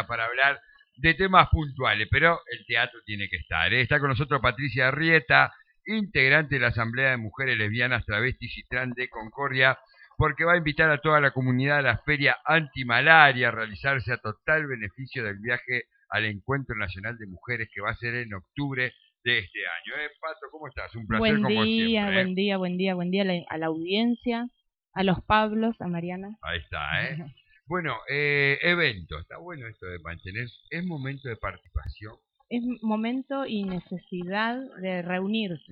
para hablar de temas puntuales, pero el teatro tiene que estar. Está con nosotros Patricia Arrieta, integrante de la Asamblea de Mujeres Lesbianas, Travestis y Trans de Concordia, porque va a invitar a toda la comunidad a la Feria Antimalaria a realizarse a total beneficio del viaje al Encuentro Nacional de Mujeres que va a ser en octubre de este año. Pato, ¿cómo estás? Un placer como siempre. Buen día a la audiencia, a los Pablos, a Mariana. Ahí está, ¿eh? Bueno, evento, está bueno esto de mantener, es momento de participación. Es momento y necesidad de reunirse,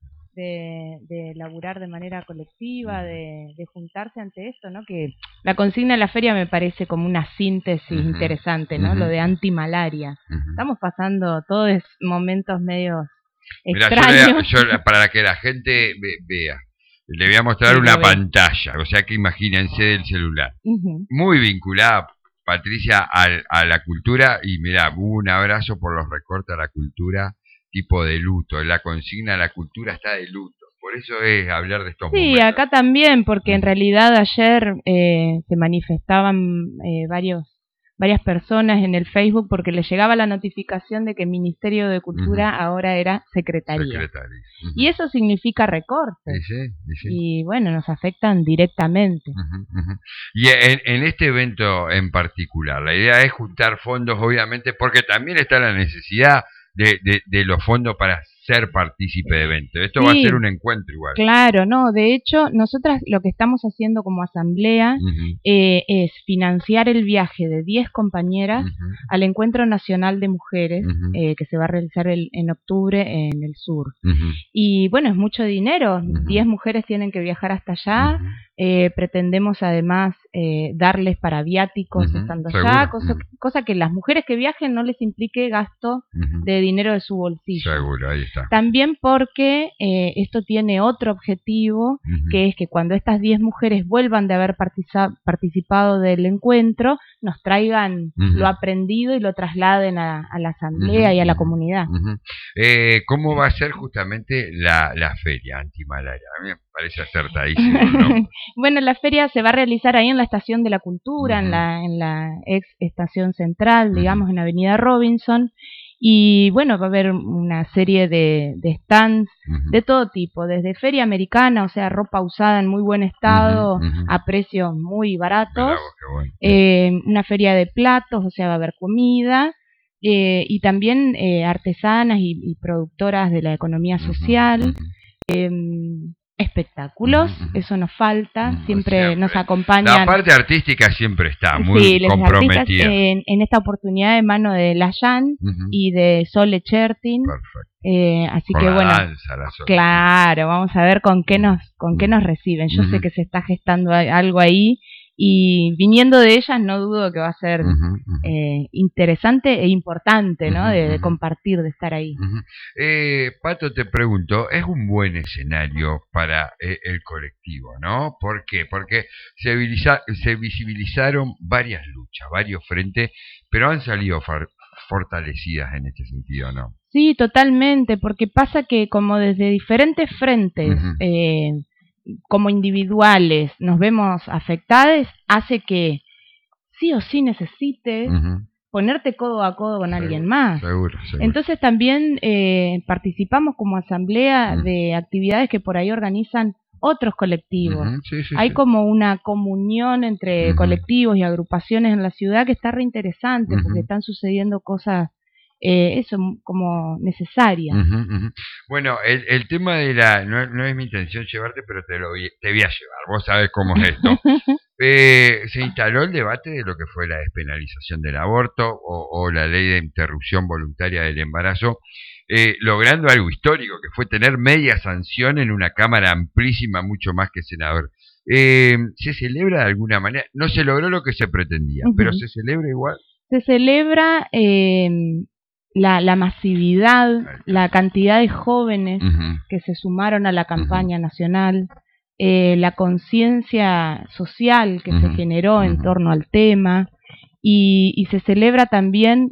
de laburar de manera colectiva, de juntarse ante esto, ¿no? Que la consigna de la feria me parece como una síntesis interesante, ¿no? Lo de antimalaria. Estamos pasando todos momentos medios extraños. Mirá, para que la gente vea, le voy a mostrar una pantalla, o sea que imagínense del celular. Muy vinculada, Patricia, a la cultura, y mirá, hubo un abrazo por los recortes a la cultura, tipo de luto. La consigna de la cultura está de luto, por eso es hablar de estos momentos. Sí, acá también, porque en realidad ayer se manifestaban varias personas en el Facebook porque les llegaba la notificación de que el Ministerio de Cultura ahora era Secretaría. Y eso significa recortes. Sí. Y bueno, nos afectan directamente. Y en este evento en particular, la idea es juntar fondos, obviamente, porque también está la necesidad de los fondos para ser partícipe de evento. Esto va a ser un encuentro igual. Claro, no, de hecho, nosotras lo que estamos haciendo como asamblea es financiar el viaje de 10 compañeras al Encuentro Nacional de Mujeres, que se va a realizar en octubre en el sur. Y bueno, es mucho dinero, 10 mujeres tienen que viajar hasta allá, pretendemos además darles para viáticos estando allá, cosa que las mujeres que viajen no les implique gasto de dinero de su bolsillo. Seguro, ahí está. También porque esto tiene otro objetivo, que es que cuando estas 10 mujeres vuelvan de haber participado del encuentro, nos traigan lo aprendido y lo trasladen a la asamblea y a la comunidad. ¿Cómo va a ser justamente la feria antimalaria? A mí me parece acertadísimo, ¿no? Bueno, la feria se va a realizar ahí en la Estación de la Cultura, en la ex Estación Central, digamos, en Avenida Robinson. Y bueno, va a haber una serie de stands de todo tipo, desde feria americana, o sea, ropa usada en muy buen estado, a precios muy baratos, una feria de platos, o sea, va a haber comida, y también artesanas y productoras de la economía social, espectáculos, eso nos falta, siempre nos acompañan. La parte artística siempre está muy comprometida. En esta oportunidad de mano de Layan y de Sole Chertin. Así con que bueno, danza, claro, vamos a ver con qué nos reciben. Yo sé que se está gestando algo ahí y viniendo de ellas no dudo que va a ser interesante e importante, ¿no? De compartir, de estar ahí. Pato, te pregunto, es un buen escenario para el colectivo, ¿no? ¿Por qué? Porque se visibilizaron varias luchas, varios frentes, pero han salido fortalecidas en este sentido, ¿no? Sí, totalmente, porque pasa que como desde diferentes frentes, como individuales, nos vemos afectadas, hace que sí o sí necesites ponerte codo a codo con alguien más. Seguro. Entonces también participamos como asamblea de actividades que por ahí organizan otros colectivos. Hay como una comunión entre colectivos y agrupaciones en la ciudad que está reinteresante, porque están sucediendo cosas eso como necesaria. Bueno, el tema de no es mi intención llevarte, pero te voy a llevar, vos sabés cómo es esto. Se instaló el debate de lo que fue la despenalización del aborto o la ley de interrupción voluntaria del embarazo, logrando algo histórico, que fue tener media sanción en una cámara amplísima, mucho más que senador. ¿Se celebra de alguna manera? No se logró lo que se pretendía, pero ¿se celebra igual? Se celebra la masividad, la cantidad de jóvenes que se sumaron a la campaña nacional, la conciencia social que se generó en torno al tema, y se celebra también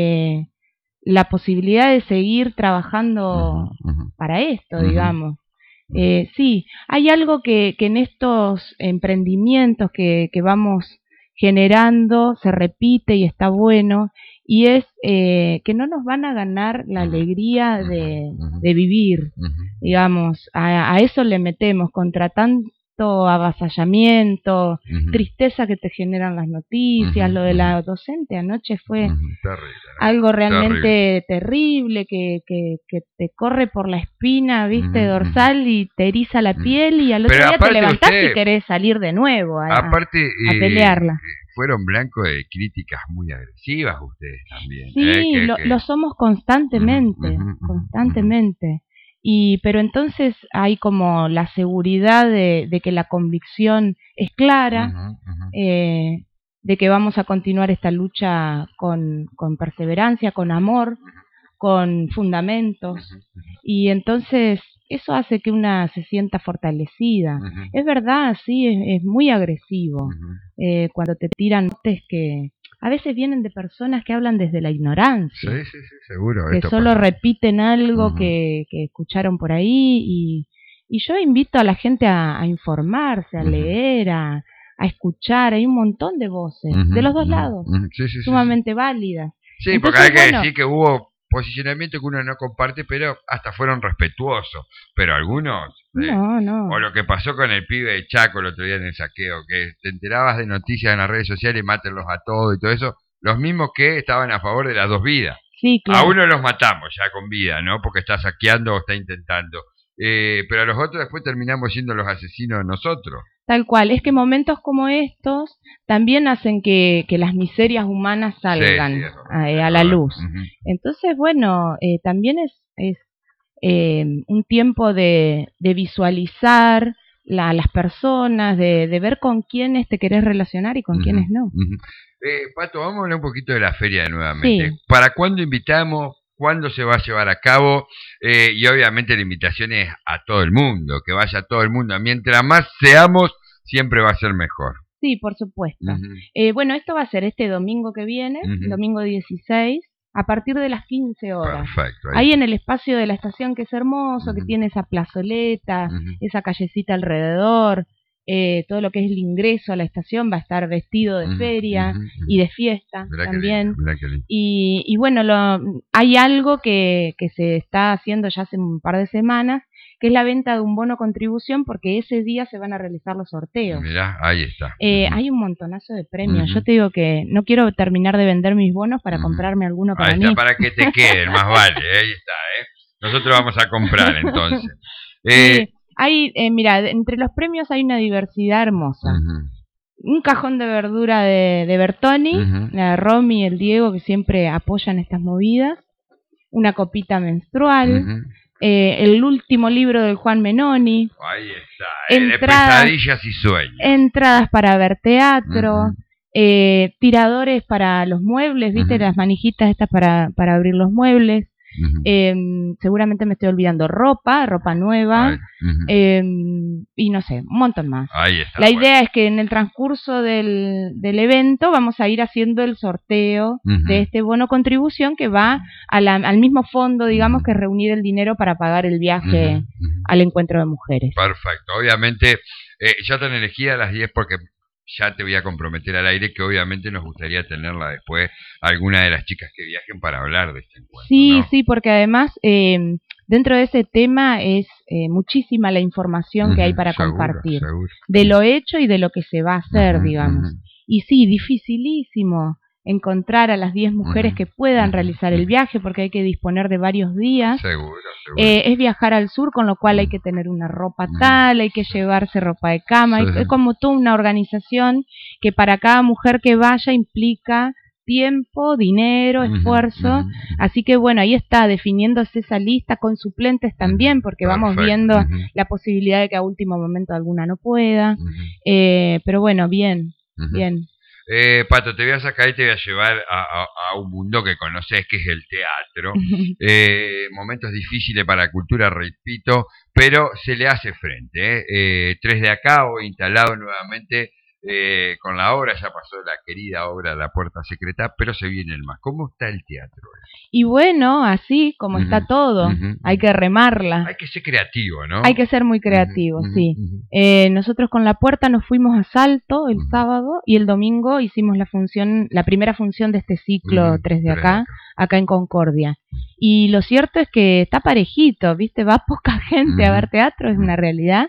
la posibilidad de seguir trabajando para esto, digamos. Sí, hay algo que en estos emprendimientos que vamos generando, se repite y está bueno, y es que no nos van a ganar la alegría de vivir, digamos, a eso le metemos contra tanto avasallamiento, tristeza que te generan las noticias. Lo de la docente anoche fue terrible, algo realmente terrible que te corre por la espina, viste, dorsal, y te eriza la piel, y al otro día te levantás y querés salir de nuevo a pelearla. Fueron blancos de críticas muy agresivas ustedes también. Sí, lo somos constantemente, constantemente. Pero entonces hay como la seguridad de que la convicción es clara, de que vamos a continuar esta lucha con perseverancia, con amor, con fundamentos, y entonces eso hace que una se sienta fortalecida. Es verdad, sí, es muy agresivo cuando te tiran notes que a veces vienen de personas que hablan desde la ignorancia. Sí, seguro. Que solo repiten algo que escucharon por ahí, y yo invito a la gente a informarse, a leer, a escuchar. Hay un montón de voces, de los dos lados, sumamente válidas. Sí, entonces, porque hay que decir que hubo posicionamiento que uno no comparte, pero hasta fueron respetuosos. Pero algunos... No. O lo que pasó con el pibe de Chaco el otro día en el saqueo, que te enterabas de noticias en las redes sociales, mátenlos a todos y todo eso, los mismos que estaban a favor de las dos vidas. Sí, claro. A uno los matamos ya con vida, ¿no? Porque está saqueando o está intentando. Pero a los otros después terminamos siendo los asesinos nosotros. Tal cual, es que momentos como estos también hacen que las miserias humanas salgan a la luz. Entonces, bueno, también es un tiempo de visualizar las personas, de ver con quiénes te querés relacionar y con quiénes no. Pato, vamos a hablar un poquito de la feria nuevamente. ¿Para cuándo invitamos? ¿Cuándo se va a llevar a cabo? Y obviamente la invitación es a todo el mundo, que vaya todo el mundo. Mientras más seamos, siempre va a ser mejor. Sí, por supuesto. Bueno, esto va a ser este domingo que viene, domingo 16, a partir de las 15 horas. Perfecto. Ahí en el espacio de la estación, que es hermoso, que tiene esa plazoleta, esa callecita alrededor. Todo lo que es el ingreso a la estación va a estar vestido de feria y de fiesta también. Y bueno, hay algo que se está haciendo ya hace un par de semanas, que es la venta de un bono contribución, porque ese día se van a realizar los sorteos. Mirá, ahí está. Hay un montonazo de premios. Yo te digo que no quiero terminar de vender mis bonos para comprarme alguno para mí. Ahí está, para que te queden, más vale. Ahí está, Nosotros vamos a comprar, entonces. Sí. Mira, entre los premios hay una diversidad hermosa. Un cajón de verdura de Bertoni, la Romy y el Diego, que siempre apoyan estas movidas. Una copita menstrual. El último libro del Juan Menoni. Ahí está, de pesadillas y sueños. Entradas para ver teatro. Tiradores para los muebles, ¿viste? Las manijitas estas para abrir los muebles. Seguramente me estoy olvidando ropa nueva, y no sé, un montón más. Ahí está, la idea es que en el transcurso del evento vamos a ir haciendo el sorteo de este bono contribución, que va al mismo fondo, digamos, que reunir el dinero para pagar el viaje al encuentro de mujeres. Perfecto, obviamente ya están elegidas las 10, porque ya te voy a comprometer al aire que obviamente nos gustaría tenerla después, alguna de las chicas que viajen, para hablar de este encuentro. Sí, ¿no? Sí, porque además dentro de ese tema es muchísima la información que hay para compartir, de lo hecho y de lo que se va a hacer, digamos. Y sí, dificilísimo encontrar a las 10 mujeres que puedan realizar el viaje, porque hay que disponer de varios días. Seguro. Es viajar al sur, con lo cual hay que tener una ropa tal, hay que llevarse ropa de cama, es como toda una organización que para cada mujer que vaya implica tiempo, dinero, esfuerzo. Así que bueno, ahí está definiéndose esa lista, con suplentes también, porque vamos viendo la posibilidad de que a último momento alguna no pueda. Pero bueno, bien. Pato, te voy a sacar y te voy a llevar a un mundo que conoces, que es el teatro. Momentos difíciles para la cultura, repito, pero se le hace frente. 3 de acá, hoy instalado nuevamente con la obra, ya pasó la querida obra La Puerta Secreta, pero se viene el más. ¿Cómo está el teatro? Y bueno, así como está todo, hay que remarla. Hay que ser creativo, ¿no? Hay que ser muy creativo, sí. Nosotros con La Puerta nos fuimos a Salto el sábado y el domingo hicimos la primera función de este ciclo 3 de acá en Concordia. Y lo cierto es que está parejito, ¿viste? Va poca gente a ver teatro, es una realidad.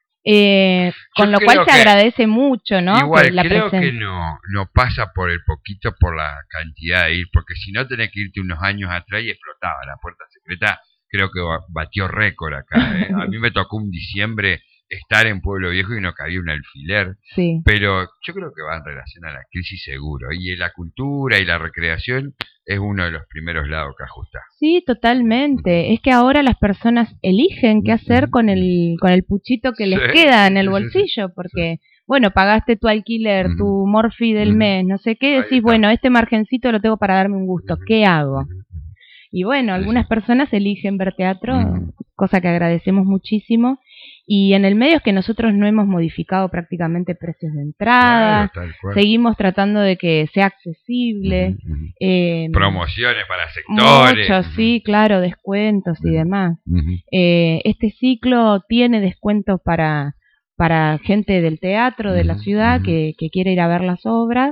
Con lo cual se agradece mucho, ¿no? Igual, creo que no pasa por el poquito, por la cantidad de ir, porque si no tenés que irte unos años atrás y explotaba. La Puerta Secreta creo que batió récord acá. A mí me tocó un diciembre estar en Pueblo Viejo y no cabía un alfiler. Sí. Pero yo creo que va en relación a la crisis seguro. Y la cultura y la recreación es uno de los primeros lados que ajustar. Sí, totalmente. Es que ahora las personas eligen qué hacer con el puchito que les queda en el bolsillo, porque, bueno, pagaste tu alquiler, tu morfi del mes, no sé qué, decís, bueno, este margencito lo tengo para darme un gusto, ¿qué hago? Y bueno, algunas personas eligen ver teatro, cosa que agradecemos muchísimo. Y en el medio es que nosotros no hemos modificado prácticamente precios de entrada, seguimos tratando de que sea accesible. Promociones para sectores. Muchos, sí, claro, descuentos y demás. Este ciclo tiene descuentos para gente del teatro de la ciudad que quiere ir a ver las obras.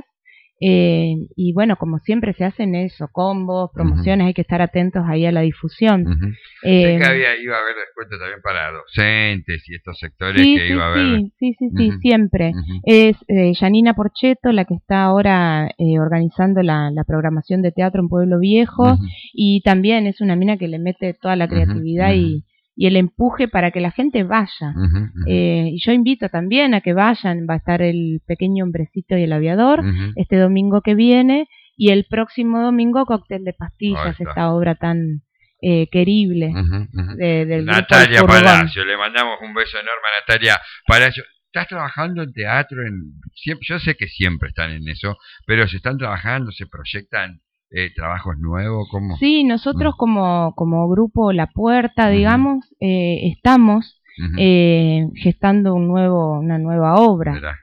Y bueno, como siempre se hacen eso, combos, promociones, hay que estar atentos ahí a la difusión. Sé que iba a haber descuento también para docentes y estos sectores que iba a haber. Sí, siempre. Es Janina Porchetto la que está ahora organizando la programación de teatro en Pueblo Viejo, y también es una mina que le mete toda la creatividad y el empuje para que la gente vaya. Y yo invito también a que vayan. Va a estar El Pequeño Hombrecito y el Aviador este domingo que viene, y el próximo domingo Cóctel de Pastillas, esta obra tan querible del Natalia Palacio. Le mandamos un beso enorme a Natalia Palacio. ¿Estás trabajando en teatro? Yo sé que siempre están en eso, pero se están trabajando, se proyectan trabajos nuevos. ¿Cómo? Sí, nosotros como grupo La Puerta, digamos, estamos gestando una nueva obra. Mirá,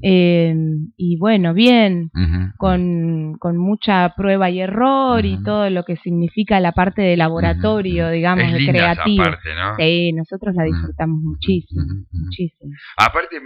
y bueno, bien, con mucha prueba y error y todo lo que significa la parte de laboratorio, digamos, de creativo. Parte, ¿no? Sí, nosotros la disfrutamos muchísimo, muchísimo. Aparte,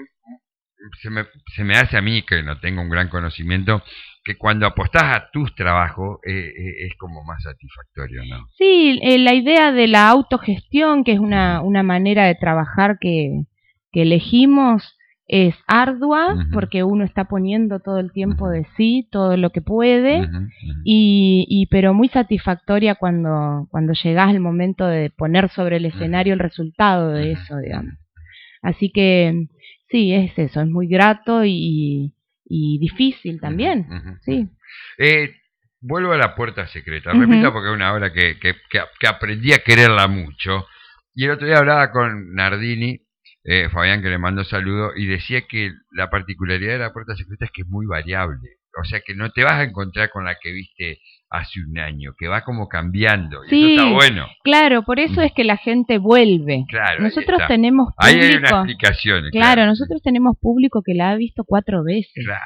se me hace a mí, que no tengo un gran conocimiento, que cuando apostás a tus trabajos es como más satisfactorio, ¿no? Sí, la idea de la autogestión, que es una manera de trabajar que elegimos, es ardua, porque uno está poniendo todo el tiempo de sí, todo lo que puede, pero muy satisfactoria cuando llegás al momento de poner sobre el escenario el resultado de eso, digamos. Así que sí, es eso, es muy grato y difícil también, sí. Vuelvo a La Puerta Secreta, repito, porque es una obra que aprendí a quererla mucho. Y el otro día hablaba con Nardini, Fabián, que le mandó saludo, y decía que la particularidad de La Puerta Secreta es que es muy variable. O sea, que no te vas a encontrar con la que viste hace un año, que va como cambiando, y sí, eso está bueno. Claro, por eso es que la gente vuelve. Claro, nosotros tenemos público. Ahí hay una explicación. Claro, nosotros tenemos público que la ha visto 4 veces. Claro.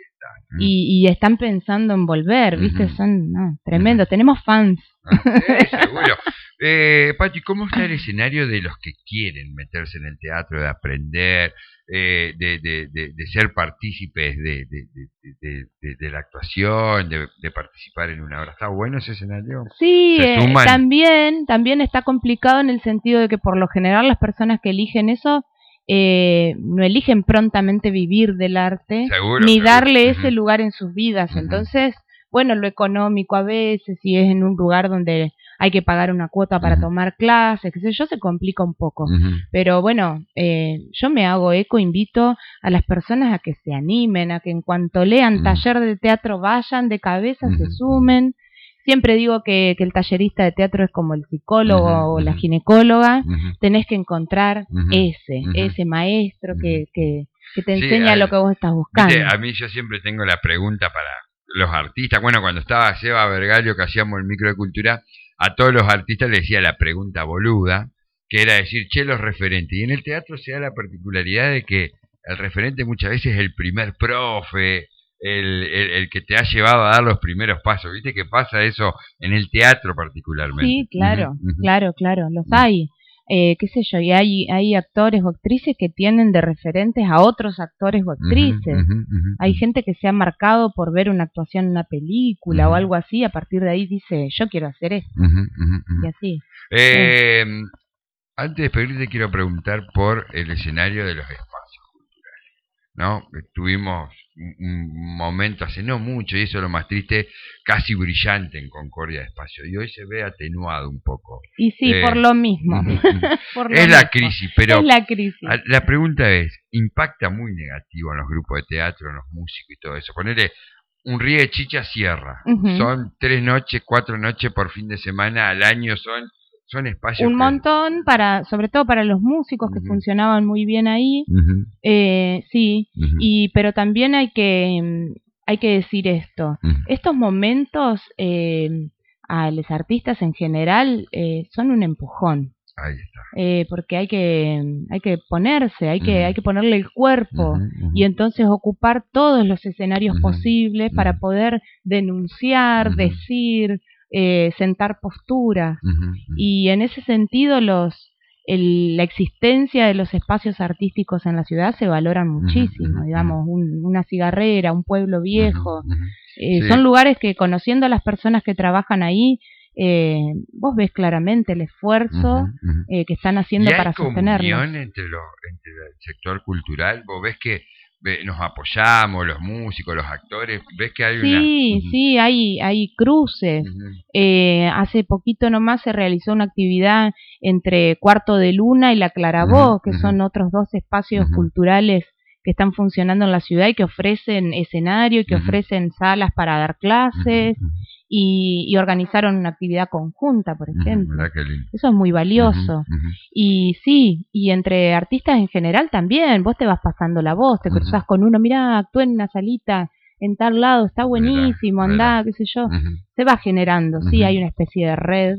Y están pensando en volver, ¿viste? Son tremendos. Tenemos fans. Seguro. Pati, ¿cómo está el escenario de los que quieren meterse en el teatro, de aprender, de ser partícipes de la actuación, de participar en una obra? ¿Está bueno ese escenario? Sí, también está complicado en el sentido de que por lo general las personas que eligen eso no eligen prontamente vivir del arte, ni darle ese lugar en sus vidas. Entonces, bueno, lo económico a veces, si es en un lugar donde hay que pagar una cuota para tomar clases, qué sé yo, se complica un poco. Pero bueno, yo me hago eco, invito a las personas a que se animen, a que en cuanto lean taller de teatro vayan de cabeza, se sumen. Siempre digo que el tallerista de teatro es como el psicólogo o la ginecóloga. Tenés que encontrar ese maestro que te enseña lo que vos estás buscando. Mire, a mí yo siempre tengo la pregunta para los artistas. Bueno, cuando estaba Seba Vergalio, que hacíamos el micro de cultura, a todos los artistas les decía la pregunta boluda, que era decir, che, los referentes. Y en el teatro se da la particularidad de que el referente muchas veces es el primer profe, el que te ha llevado a dar los primeros pasos. ¿Viste que pasa eso en el teatro particularmente? Sí, claro, claro, los hay. Qué sé yo, y hay actores o actrices que tienen de referentes a otros actores o actrices. Hay gente que se ha marcado por ver una actuación en una película o algo así, a partir de ahí dice, yo quiero hacer esto. Y así. Antes de despedirte quiero preguntar por el escenario de los espacios culturales, ¿no? Tuvimos un momento hace no mucho, y eso es lo más triste, casi brillante en Concordia de Espacio, y hoy se ve atenuado un poco. Y sí, por lo mismo. Es la crisis, pero es la crisis. La pregunta es, ¿impacta muy negativo en los grupos de teatro, en los músicos y todo eso? Ponele un Río de Chicha cierra, son 3 noches, 4 noches por fin de semana al año, son espacios un montón sobre todo para los músicos que funcionaban muy bien ahí, sí, pero también hay que decir esto, estos momentos a los artistas en general son un empujón. Ahí está. Porque hay que ponerse, hay que ponerle el cuerpo y entonces ocupar todos los escenarios posibles para poder denunciar, decir, sentar posturas. Y en ese sentido la existencia de los espacios artísticos en la ciudad se valoran muchísimo, digamos, una cigarrera, un pueblo viejo, son lugares que, conociendo a las personas que trabajan ahí, vos ves claramente el esfuerzo que están haciendo para sostenerlo. ¿Y hay comunión entre el sector cultural? ¿Vos ves que nos apoyamos, los músicos, los actores? ¿Ves que hay Sí, hay cruces. Hace poquito nomás se realizó una actividad entre Cuarto de Luna y La Clarabó, que son otros 2 espacios culturales que están funcionando en la ciudad y que ofrecen escenario y que ofrecen salas para dar clases. Y organizaron una actividad conjunta, por ejemplo. Eso es muy valioso. Y sí, y entre artistas en general también, vos te vas pasando la voz, te cruzás con uno, mirá, actué en una salita en tal lado, está buenísimo, andá, qué sé yo. Se va generando, sí, hay una especie de red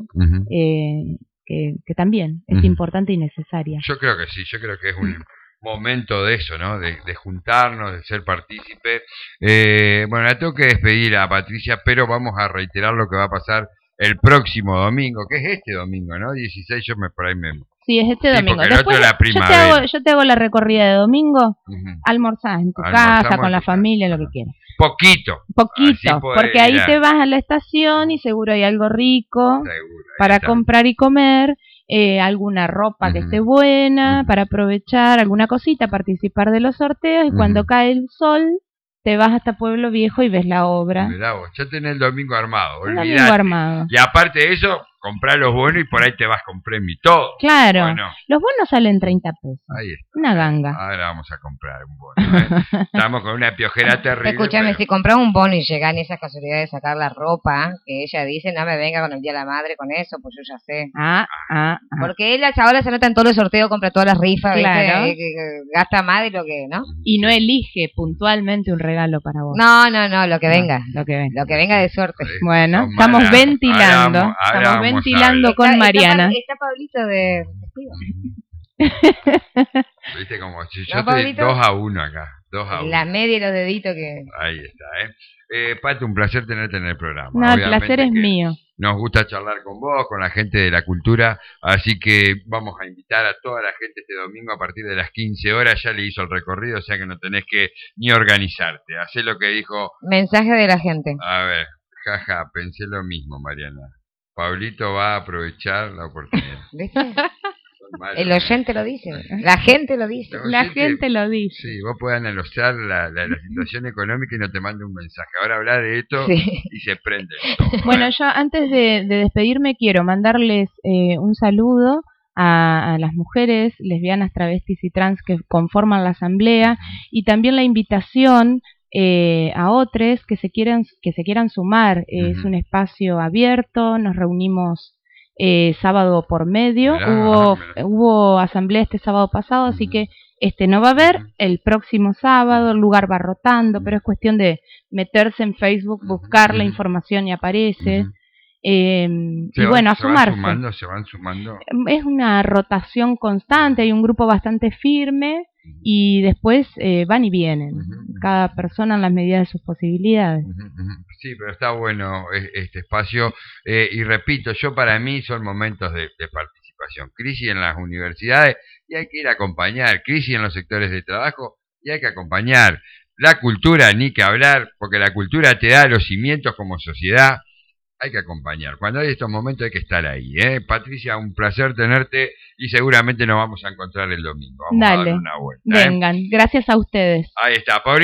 que también es importante y necesaria. Yo creo que sí, yo creo que es un momento de eso, ¿no? De juntarnos, de ser partícipe. Bueno, la tengo que despedir a Patricia, pero vamos a reiterar lo que va a pasar el próximo domingo, que es este domingo, ¿no? 16, por ahí me... Sí, es este domingo. Después la yo te hago la recorrida de domingo, almorzás en tu casa, con la familia, lo que quieras. Poquito, porque ahí te vas a la estación y seguro hay algo rico para comprar y comer. Alguna ropa que esté buena para aprovechar, alguna cosita, participar de los sorteos y cuando cae el sol te vas hasta Pueblo Viejo y ves la obra. Mirá vos, ya tenés el domingo armado, olvidate. El domingo armado. Y aparte de eso, comprar los bonos y por ahí te vas con premio y todo. Claro, bueno. Los bonos salen 30 pesos. Ahí está. Una ganga. Ahora vamos a comprar un bono, Estamos con una piojera terrible. Escúchame, si compras un bono y llegan esas casualidades de sacar la ropa, que ella dice, no me venga con el Día de la Madre con eso, pues yo ya sé. Porque ella ahora se nota en todos los sorteos, compra todas las rifas, claro. Que gasta más de lo que, ¿no? Y no elige puntualmente un regalo para vos. No, lo que venga. Lo que venga de suerte. Bueno, estamos ventilando. Estamos ventilando con Mariana. Está Pablito de Viste como si yo estoy 2-1 acá. 2-1. La media y los deditos que... Ahí está, Pato, un placer tenerte en el programa. No, el placer es mío. Nos gusta charlar con vos, con la gente de la cultura, así que vamos a invitar a toda la gente este domingo a partir de las 15 horas. Ya le hizo el recorrido, o sea que no tenés que ni organizarte. Hacé lo que dijo... Mensaje de la gente. A ver, jaja, pensé lo mismo, Mariana. Pablito va a aprovechar la oportunidad. ¿Viste? El oyente lo dice, la gente lo dice. La gente lo dice. Sí, vos podés analizar la situación económica y no te mande un mensaje. Ahora habla de esto y se prende todo. Bueno, yo antes de despedirme quiero mandarles un saludo a las mujeres lesbianas, travestis y trans que conforman la asamblea y también la invitación a otros que se quieran sumar. Es un espacio abierto, nos reunimos sábado por medio, hubo asamblea este sábado pasado, así que no va a haber el próximo sábado, el lugar va rotando, pero es cuestión de meterse en Facebook, buscar la información y aparece. Y bueno, a sumarse. Se van sumando. Es una rotación constante, hay un grupo bastante firme y después van y vienen, cada persona en las medidas de sus posibilidades. Sí, pero está bueno este espacio, y repito, para mí son momentos de participación, crisis en las universidades y hay que ir a acompañar, crisis en los sectores de trabajo y hay que acompañar, la cultura ni que hablar, porque la cultura te da los cimientos como sociedad. Hay que acompañar. Cuando hay estos momentos hay que estar ahí. Patricia, un placer tenerte y seguramente nos vamos a encontrar el domingo. Vamos a darle una vuelta. Vengan. Gracias a ustedes. Ahí está, Paulina.